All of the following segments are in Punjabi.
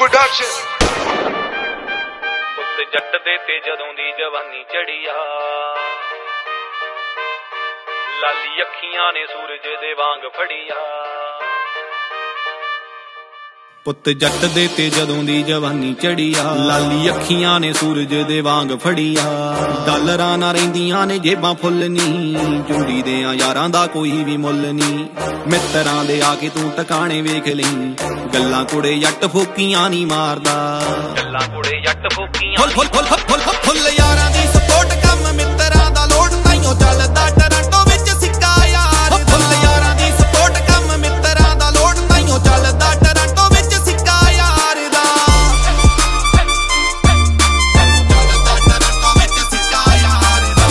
Production। ਉੱਤੇ ਜੱਟ ਦੇ ਤੇ ਜਦੋਂ ਦੀ ਜਵਾਨੀ ਚੜੀਆ, ਲਾਲੀ ਅੱਖੀਆਂ ਨੇ ਸੂਰਜ ਦੇ ਵਾਂਗ ਫੜੀਆ। ਪੁੱਤ ਜੱਟ ਦੇ ਤੇ ਜਦੋਂ ਦੀ ਜਵਾਨੀ ਚੜੀਆ, ਲਾਲੀ ਅੱਖੀਆਂ ਨੇ ਸੂਰਜ ਦੇ ਵਾਂਗ ਫੜੀਆ। ਡਾਲਰਾਂ ਨਾ ਰਹਿੰਦੀਆਂ ਨੇ ਜੇਬਾਂ ਫੁੱਲ ਨੀ, ਚੁੰਡੀ ਦੇ ਯਾਰਾਂ ਦਾ ਕੋਈ ਵੀ ਮੁੱਲ ਨੀ। ਮਿੱਤਰਾਂ ਦੇ ਆ ਕੇ ਤੂੰ ਟਿਕਾਣੇ ਵੇਖ ਲਈ, ਗੱਲਾਂ ਕੁੜੇ ਜੱਟ ਫੋਕੀਆਂ ਨੀ ਮਾਰਦਾ। ਗੱਲਾਂ ਕੁੜੇ ਜੱਟ ਫੋਕੀਆਂ ਫੁੱਲ ਯਾਰਾਂ ਦੀ ਸਪੋਰਟ ਕੰਮ ਮਿੱਤਰਾਂ ਦਾ ਲੋਟ, ਤਾਈਓ ਚੱਲਦਾ ਟੋਰਾਂਟੋ ਵਿੱਚ ਸਿੱਕਾ ਯਾਰ। ਫੁੱਲ ਯਾਰਾਂ ਦੀ ਸਪੋਰਟ ਕੰਮ ਮਿੱਤਰਾਂ ਦਾ ਲੋਟ, ਤਾਈਓ ਚੱਲਦਾ ਟੋਰਾਂਟੋ ਵਿੱਚ ਸਿੱਕਾ ਯਾਰ ਦਾ। ਚੱਲਦਾ ਟੋਰਾਂਟੋ ਵਿੱਚ ਸਿੱਕਾ ਯਾਰ ਦਾ।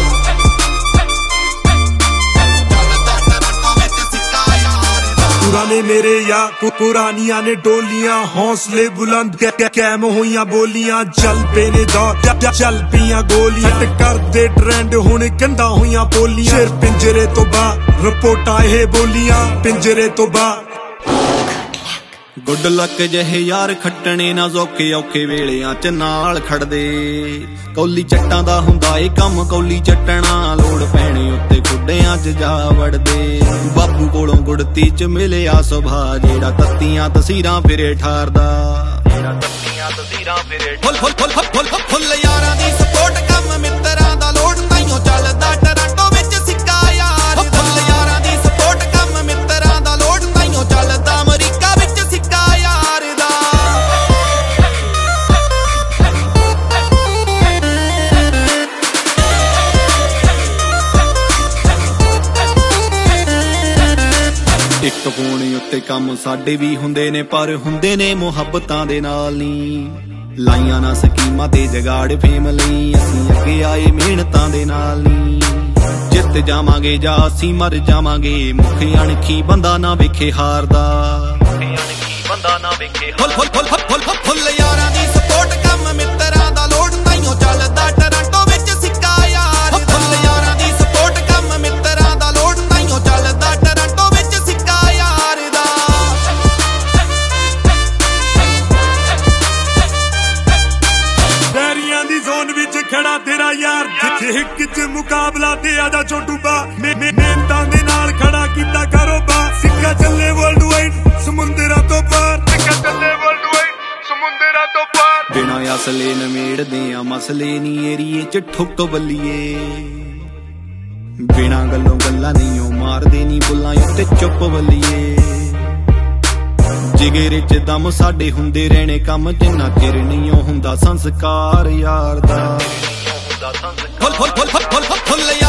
ਚੱਲਦਾ ਟੋਰਾਂਟੋ ਵਿੱਚ ਸਿੱਕਾ ਯਾਰ ਦਾ। पुराने मेरे या पुरानियां ने डोलियां, हौसले बुलंद कैम होइयां बोलियां। चल पे ने दौर चल पियां गोलियां, हट कर दे ट्रेंड हुण गंदा होइयां बोलियां। शेर पिंजरे तो बाहर रिपोर्टां ये बोलियां, पिंजरे तो बाहर। ਗੁੱਡ ਲੱਕ ਜਿਹੇ ਯਾਰ ਖੱਟਣੇ ਨਾ ਜ਼ੋਕੇ ਔਖੇ ਵੇਲਿਆਂ ਚ ਨਾਲ ਖੜਦੇ। ਕੌਲੀ ਚੱਟਾਂ ਦਾ ਹੁੰਦਾ ਏ ਕੰਮ, ਕੌਲੀ ਚੱਟਣਾ ਲੋੜ ਪੈਣੇ ਉੱਤੇ ਖੁੱਡਿਆਂ ਚ ਜਾ ਵੜਦੇ। ਬਾਪੂ ਕੋਲੋਂ ਗੁੜਤੀ ਚ ਮਿਲਿਆ ਸੁਭਾ, ਜਿਹੜਾ ਤੱਤੀਆਂ ਤਸੀਰਾਂ ਫਿਰੇ ਠਾਰਦਾ। ਫੁੱਲ ਯਾਰਾਂ ਦੀ ਸਪੋਰਟ ਕੰਮ ਮਿੱਤਰਾਂ ਦਾ ਲੋਟ, ਤਾਈਓ ਚੱਲਦਾ ਟੋਰਾਂਟੋ ਵਿੱਚ ਸਿੱਕਾ ਯਾਰ। ਫੁੱਲ ਯਾਰਾਂ ਦੀ ਸਪੋਰਟ ਕੰਮ ਮਿੱਤਰਾਂ ਦਾ ਲੋਟ, ਤਾਈਓ ਚੱਲਦਾ ਅਮਰੀਕਾ ਵਿੱਚ ਸਿੱਕਾ ਯਾਰ ਦਾ। ਇੱਕ ਫੋਨ ਉੱਤੇ ਕੰਮ ਸਾਡੇ ਵੀ ਹੁੰਦੇ ਨੇ, ਪਰ ਹੁੰਦੇ ਨੇ ਮੁਹੱਬਤਾਂ ਦੇ ਨਾਲ ਨੀ। ਲਾਈਆਂ ਨਾ ਸਕੀਮਾਂ ਤੇ ਜਗਾੜ ਫੇਮ ਲਈ, ਅਸੀਂ ਅੱਗੇ ਆਏ ਮਿਹਨਤਾਂ ਦੇ ਨਾਲ ਨੀ। ਜਿੱਤ ਜਾਵਾਂਗੇ ਜਾਂ ਅਸੀਂ ਮਰ ਜਾਵਾਂਗੇ, ਮੁੱਖ ਅਣਖੀ ਬੰਦਾ ਨਾ ਵੇਖੇ ਹਾਰਦਾ। ਫੁੱਲ ਯਾਰਾਂ ਦੀ ਸਪੋਰਟ ਕੰਮ ਮਿੱਤਰਾਂ ਦਾ ਲੋਟ, ਤਾਈਓ ਚੱਲਦਾ ਟੋਰਾਂਟੋ ਵਿੱਚ ਸਿੱਕਾ ਯਾਰ। ਫੁੱਲ ਯਾਰਾਂ ਦੀ ਸਪੋਰਟ ਕੰਮ ਮਿੱਤਰਾਂ ਦਾ ਲੋਟ, ਤਾਈਓ ਚੱਲਦਾ ਟੋਰਾਂਟੋ ਵਿੱਚ ਸਿੱਕਾ ਯਾਰ ਦਾ। ਡੈਰੀਆਂ ਦੀ ਜ਼ੋਨ ਵਿੱਚ ਖੜਾ ਤੇਰਾ ਯਾਰ, ਜਿੱਥੇ ਹਿੱਕ ਚ ਮੁਕਾਬਲਾ ਤੇ ਆਜਾ ਛੋਟੂ ਬਾ। ਮਿਹਨਤਾਂ ਦੇ ਨਾਲ ਖੜਾ ਕੀਤਾ ਕਾਰੋਬਾਰ, ਸਿੱਕਾ ਚੱਲੇ ਵਰਲਡ ਵਾਈਡ ਸਮੁੰਦਰਾਂ ਤੋਂ ਪਾਰ। ਸਿੱਕਾ ਚੱਲੇ ਵਰਲਡ ਵਾਈਡ ਸਮੁੰਦਰਾਂ ਤੋਂ ਪਾਰ। ਬਿਨਾਂ ਅਸਲੇ ਨਮੇੜਦੇ ਆ ਮਸਲੇ ਨੀ ਏਰੀਏ ਚ ਠੁੱਕ ਬੱਲੀਏ। ਬਿਨਾਂ ਗੱਲੋਂ ਗੱਲਾਂ ਨਹੀਂ ਉਹ ਮਾਰਦੇ ਨੀ ਬੁੱਲਾਂ ਉੱਤੇ ਚੁੱਪ ਬੱਲੀਏ। ਜਿਗਰੇ ਚ ਦਮ ਸਾਡੇ ਹੁੰਦੇ ਰਹਿਣੇ ਕੰਮ, ਜਿੰਨਾ ਚਿਰ ਨਹੀਂ ਉਹ ਹੁੰਦਾ ਸੰਸਕਾਰ ਯਾਰ ਦਾ। ਫੁੱਲ